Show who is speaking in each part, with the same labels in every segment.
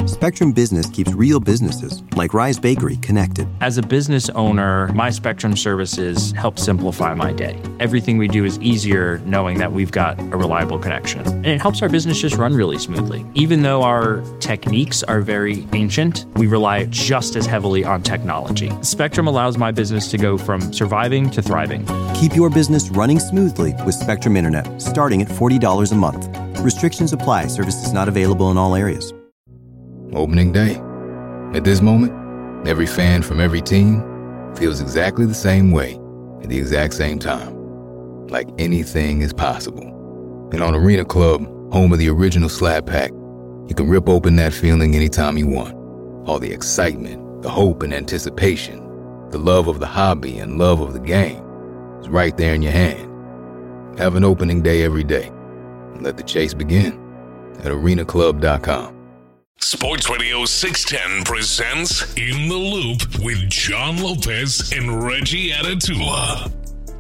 Speaker 1: Spectrum Business keeps real businesses, like Rise Bakery, connected.
Speaker 2: As a business owner, my Spectrum services help simplify my day. Everything we do is easier knowing that we've got a reliable connection. And it helps our business just run really smoothly. Even though our techniques are very ancient, we rely just as heavily on technology. Spectrum allows my business to go from surviving to thriving.
Speaker 1: Keep your business running smoothly with Spectrum Internet, starting at $40 a month. Restrictions apply. Services not available in all areas.
Speaker 3: Opening day. At this moment, every fan from every team feels exactly the same way at the exact same time. Like anything is possible. And on Arena Club, home of the original Slab Pack, you can rip open that feeling anytime you want. All the excitement, the hope and anticipation, the love of the hobby and love of the game is right there in your hand. Have an opening day every day. And let the chase begin at arenaclub.com.
Speaker 4: Sports Radio 610 presents In the Loop with John Lopez and Reggie Atatula.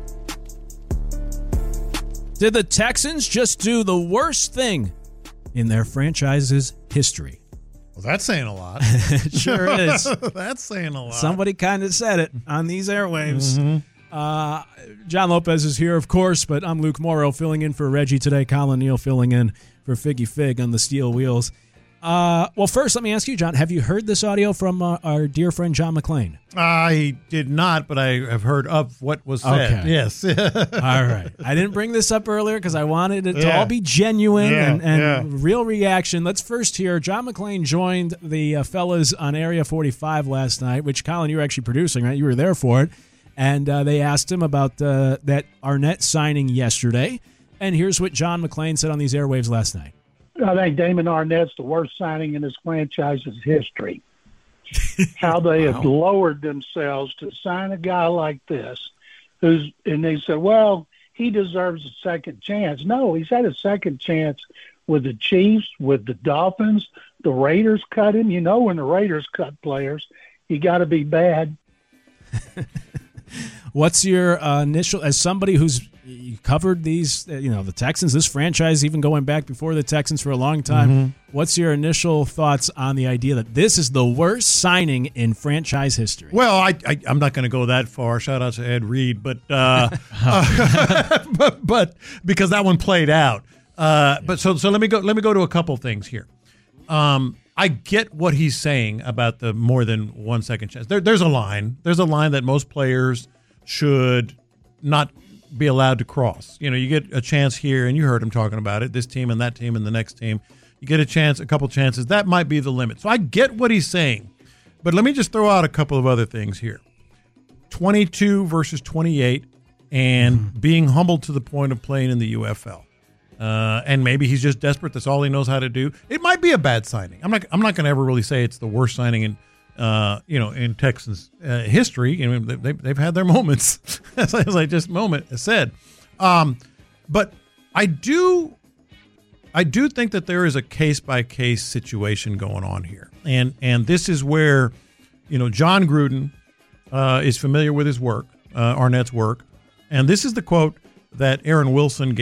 Speaker 5: Did the Texans just do the worst thing in their franchise's history?
Speaker 6: Well, that's saying a lot.
Speaker 5: It sure is.
Speaker 6: That's saying a lot.
Speaker 5: Somebody kind of said it on these airwaves. John Lopez is here, of course, but I'm Luke Morrow filling in for Reggie today. Colin Neal filling in for Figgy Fig on the steel wheels. Well, first, let me ask you, John, have you heard this audio from our dear friend John McClain?
Speaker 6: I did not, but I have heard of what was said.
Speaker 5: Okay.
Speaker 6: Yes.
Speaker 5: All right. I didn't bring this up earlier because I wanted it to all be genuine and real reaction. Let's first hear John McClain joined the fellas on Area 45 last night, which, Colin, you were actually producing, right? You were there for it. And they asked him about that Arnett signing yesterday. And here's what John McClain said on these airwaves last night.
Speaker 7: I think Damon Arnett's the worst signing in this franchise's history. How they have lowered themselves to sign a guy like this, and they said, well, he deserves a second chance. No, he's had a second chance with the Chiefs, with the Dolphins. The Raiders cut him. You know, when the Raiders cut players, you got to be bad.
Speaker 5: What's your initial, as somebody who's covered these, the Texans, this franchise, even going back before the Texans for a long time, what's your initial thoughts on the idea that this is the worst signing in franchise history?
Speaker 6: Well, I'm not going to go that far. Shout out to Ed Reed, but but because that one played out. But so let me go to a couple things here. I get what he's saying about the more than 1 second chance. There's a line. There's a line that most players should not be allowed to cross. You get a chance here, and you heard him talking about it, this team and that team and the next team. You get a chance, a couple chances. That might be the limit. So I get what he's saying. But let me just throw out a couple of other things here. 22 versus 28 and being humbled to the point of playing in the UFL. And maybe he's just desperate. That's all he knows how to do. It might be a bad signing. I'm not going to ever really say it's the worst signing in Texans history. They've had their moments, as I just said. But I do think that there is a case by case situation going on here, and this is where, John Gruden is familiar with his work, Arnett's work, and this is the quote that Aaron Wilson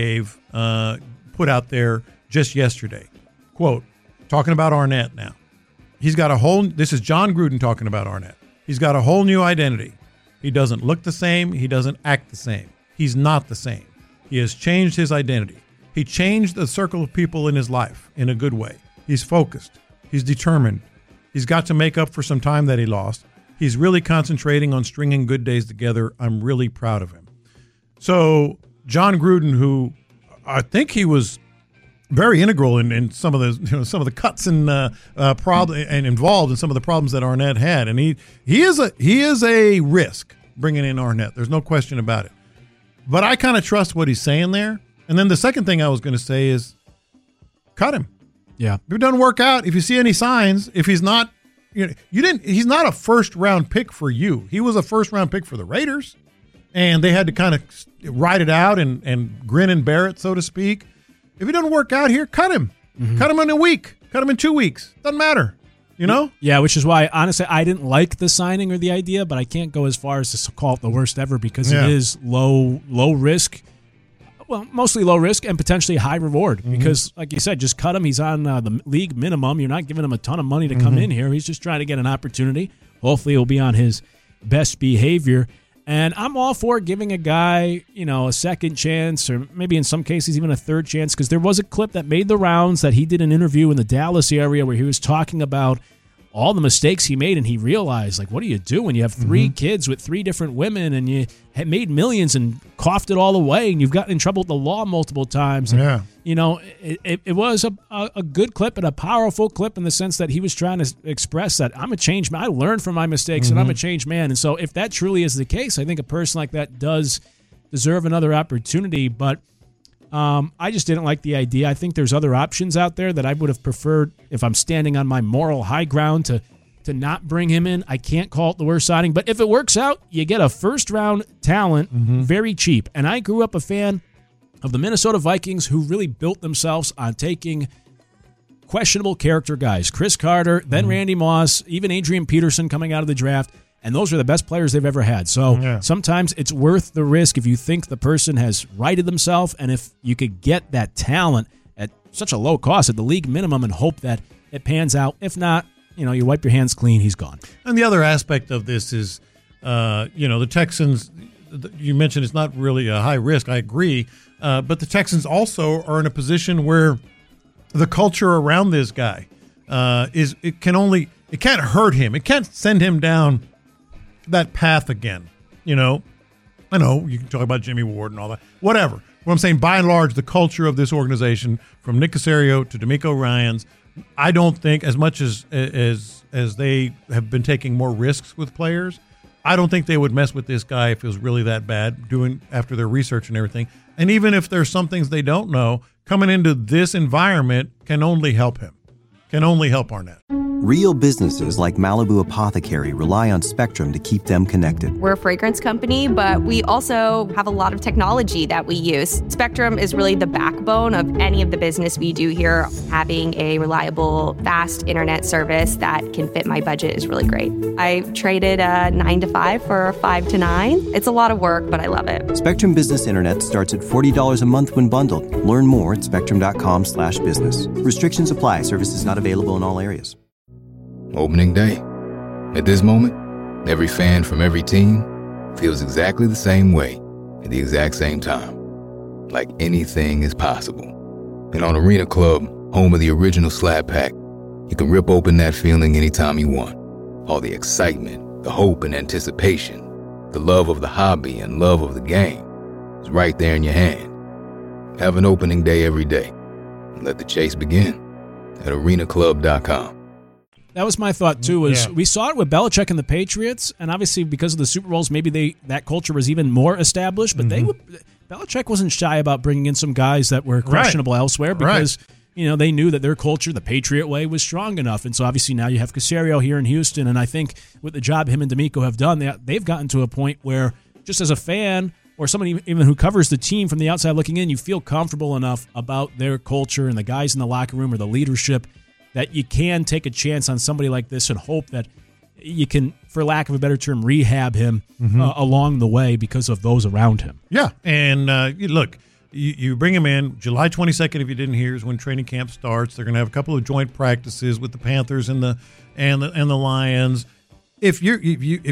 Speaker 6: put out there just yesterday. Quote, talking about Arnett now. This is John Gruden talking about Arnett. He's got a whole new identity. He doesn't look the same. He doesn't act the same. He's not the same. He has changed his identity. He changed the circle of people in his life in a good way. He's focused. He's determined. He's got to make up for some time that he lost. He's really concentrating on stringing good days together. I'm really proud of him. So John Gruden, who I think he was very integral in some of the cuts and and involved in some of the problems that Arnett had, and he is a risk bringing in Arnett. There's no question about it. But I kind of trust what he's saying there. And then the second thing I was going to say is, cut him.
Speaker 5: Yeah,
Speaker 6: if it doesn't work out, if you see any signs, if he's not, he's not a first round pick for you. He was a first round pick for the Raiders, and they had to kind of ride it out and grin and bear it, so to speak. If he doesn't work out here, cut him. Cut him in a week. Cut him in 2 weeks. Doesn't matter.
Speaker 5: Yeah, which is why, honestly, I didn't like the signing or the idea, but I can't go as far as to call it the worst ever because it is low risk. mostly low risk and potentially high reward because, like you said, just cut him. He's on the league minimum. You're not giving him a ton of money to come in here. He's just trying to get an opportunity. Hopefully he'll be on his best behavior. And I'm all for giving a guy, a second chance or maybe in some cases even a third chance because there was a clip that made the rounds that he did an interview in the Dallas area where he was talking about all the mistakes he made, and he realized, what do you do when you have 3 kids with 3 different women and you had made millions and coughed it all away and you've gotten in trouble with the law multiple times? And, it was a good clip and a powerful clip in the sense that he was trying to express that I'm a changed man. I learned from my mistakes and I'm a changed man. And so if that truly is the case, I think a person like that does deserve another opportunity. But I just didn't like the idea. I think there's other options out there that I would have preferred if I'm standing on my moral high ground to not bring him in. I can't call it the worst signing, but if it works out, you get a first-round talent very cheap. And I grew up a fan of the Minnesota Vikings who really built themselves on taking questionable character guys. Chris Carter, then Randy Moss, even Adrian Peterson coming out of the draft. And those are the best players they've ever had. So sometimes it's worth the risk if you think the person has righted themselves and if you could get that talent at such a low cost at the league minimum and hope that it pans out. If not, you wipe your hands clean, he's gone.
Speaker 6: And the other aspect of this is, the Texans, you mentioned it's not really a high risk. I agree. But the Texans also are in a position where the culture around this guy it can't hurt him. It can't send him down that path again. I know you can talk about Jimmy Ward and all that, whatever. What I'm saying, by and large, the culture of this organization, from Nick Caserio to D'Amico Ryans, I don't think as much as they have been taking more risks with players, I don't think they would mess with this guy if it was really that bad, doing after their research and everything. And even if there's some things they don't know, coming into this environment can only help him, can only help Arnett.
Speaker 1: Real businesses like Malibu Apothecary rely on Spectrum to keep them connected.
Speaker 8: We're a fragrance company, but we also have a lot of technology that we use. Spectrum is really the backbone of any of the business we do here. Having a reliable, fast internet service that can fit my budget is really great. I traded a 9 to 5 for a 5 to 9. It's a lot of work, but I love it.
Speaker 1: Spectrum Business Internet starts at $40 a month when bundled. Learn more at spectrum.com/business. Restrictions apply. Services not available in all areas.
Speaker 3: Opening day. At this moment, every fan from every team feels exactly the same way at the exact same time. Like anything is possible. And on Arena Club, home of the original Slab Pack, you can rip open that feeling anytime you want. All the excitement, the hope and anticipation, the love of the hobby and love of the game is right there in your hand. Have an opening day every day. And let the chase begin at arenaclub.com.
Speaker 5: That was my thought, too, we saw it with Belichick and the Patriots, and obviously because of the Super Bowls, maybe that culture was even more established, but Belichick wasn't shy about bringing in some guys that were questionable elsewhere because, they knew that their culture, the Patriot way, was strong enough. And so obviously now you have Caserio here in Houston, and I think with the job him and D'Amico have done, they've gotten to a point where just as a fan or somebody even who covers the team from the outside looking in, you feel comfortable enough about their culture and the guys in the locker room or the leadership that you can take a chance on somebody like this and hope that you can, for lack of a better term, rehab him along the way because of those around him.
Speaker 6: Yeah, and look, you bring him in July 22nd. If you didn't hear, is when training camp starts. They're going to have a couple of joint practices with the Panthers and the Lions. If you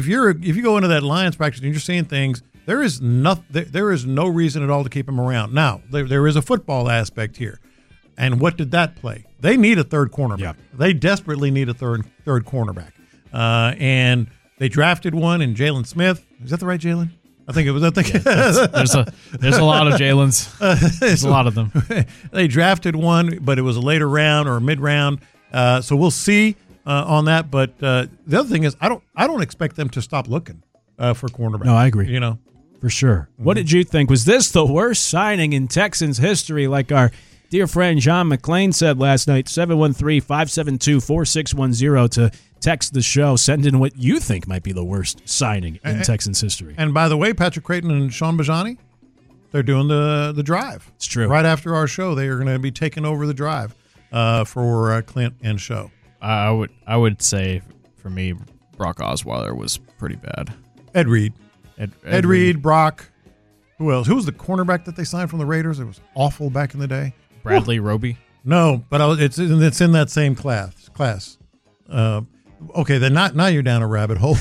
Speaker 6: go into that Lions practice and you're seeing things, there is no reason at all to keep him around. Now there is a football aspect here. And what did that play? They need a third cornerback. Yeah. They desperately need a third cornerback. And they drafted one in Jalen Smith. Is that the right Jalen? I think it was.
Speaker 9: There's a lot of Jalens. There's a lot of them.
Speaker 6: They drafted one, but it was a later round or a mid round. So we'll see on that. But the other thing is, I don't expect them to stop looking for cornerback.
Speaker 5: No, I agree.
Speaker 6: For
Speaker 5: sure. Mm-hmm. What did you think? Was this the worst signing in Texans history? Like our dear friend John McClain said last night, 713-572-4610 to text the show. Send in what you think might be the worst signing in Texans history.
Speaker 6: And by the way, Patrick Creighton and Sean Bajani, they're doing the drive.
Speaker 5: It's true.
Speaker 6: Right after our show, they are going to be taking over the drive for Clint and show.
Speaker 9: I would say, for me, Brock Osweiler was pretty bad.
Speaker 6: Ed Reed. Ed Reed, Brock. Who else? Who was the cornerback that they signed from the Raiders? It was awful back in the day.
Speaker 9: Bradley Roby.
Speaker 6: No, but it's in that same class. Okay, then now you're down a rabbit hole.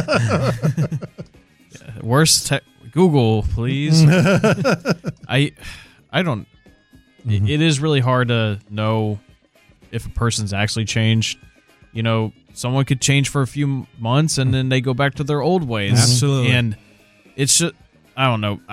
Speaker 9: Worst Google, please. I don't. It is really hard to know if a person's actually changed. You know, someone could change for a few months and then they go back to their old ways.
Speaker 5: Absolutely.
Speaker 9: And it's just, I don't know.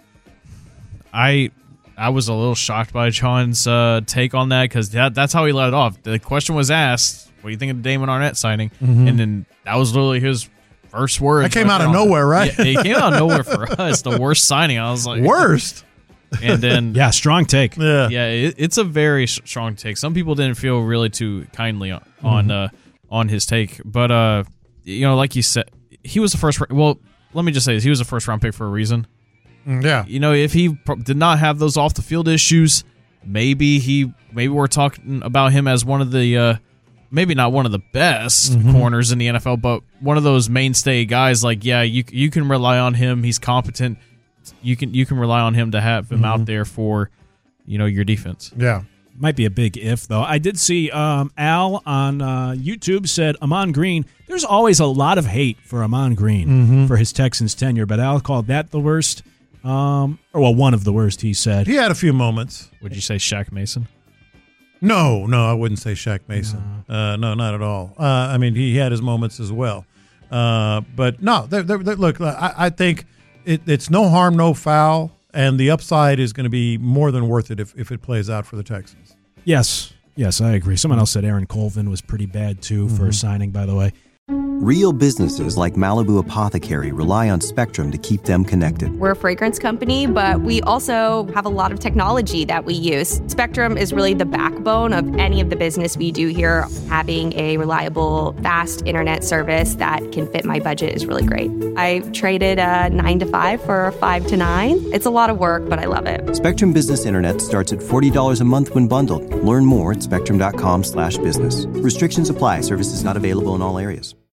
Speaker 9: I was a little shocked by Sean's take on that because that's how he let it off. The question was asked, what do you think of the Damon Arnett signing? And then that was literally his first words.
Speaker 6: That came out of nowhere, right?
Speaker 9: Yeah, it came out of nowhere for us. The worst signing. I was like,
Speaker 6: worst?
Speaker 9: And then
Speaker 5: yeah, strong take.
Speaker 9: Yeah, it's a very strong take. Some people didn't feel really too kindly on his take, but you know, like you said, he was the first. Well, let me just say this: he was a first round pick for a reason.
Speaker 6: Yeah,
Speaker 9: you know, if he did not have those off the field issues, maybe we're talking about him as one of the maybe not one of the best corners in the NFL, but one of those mainstay guys. Like, yeah, you can rely on him. He's competent. You can rely on him to have him out there for, you know, your defense.
Speaker 6: Yeah.
Speaker 5: Might be a big if, though. I did see Al on YouTube said Ahman Green, there's always a lot of hate for Ahman Green for his Texans tenure, but Al called that the worst, or one of the worst, he said.
Speaker 6: He had a few moments.
Speaker 9: Would you say Shaq Mason?
Speaker 6: No, I wouldn't say Shaq Mason. No, not at all. I mean, he had his moments as well. But no, look, I think it's no harm, no foul, and the upside is going to be more than worth it if it plays out for the Texans.
Speaker 5: Yes, I agree. Someone else said Aaron Colvin was pretty bad, too, for a signing, by the way.
Speaker 1: Real businesses like Malibu Apothecary rely on Spectrum to keep them connected.
Speaker 8: We're a fragrance company, but we also have a lot of technology that we use. Spectrum is really the backbone of any of the business we do here. Having a reliable, fast internet service that can fit my budget is really great. I traded a 9 to 5 for a 5 to 9. It's a lot of work, but I love it.
Speaker 1: Spectrum Business Internet starts at $40 a month when bundled. Learn more at spectrum.com/business. Restrictions apply. Services not available in all areas.